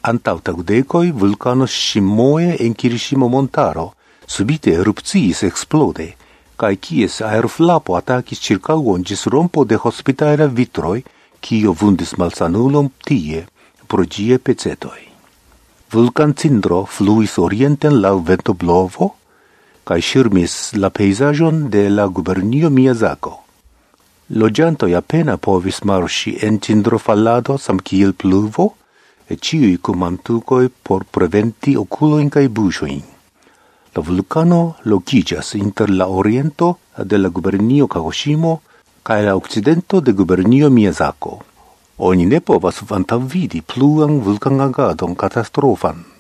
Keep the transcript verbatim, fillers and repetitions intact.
Antaŭ tagdekoj vulkano ŝimmoje en Kirŝimo montaro subite erupciis eksplode, kaj kies aeroflapo atakis ĉirkaŭon ĝis rompo de hospitalaj vitroj, kio vundis malsanulon tie pro ĝiaj pecetoj. Vulkancindro fluis orienten laŭ ventoblovo kaj ŝirmis la pejzaĝon de la gubernio Miyazako. Loĝantoj apena povis marŝi en cindrofalado samkiel pluvo, e ĉiuj kun mantukoj por preventi okulojn kaj buŝojn. La vulkano lokiĝas inter la oriento de la gubernio Kagoŝimo kaj la okcidento de gubernio Miyazako. Oni ne povas antaŭvidi pluan vulkanagadon katastrofan.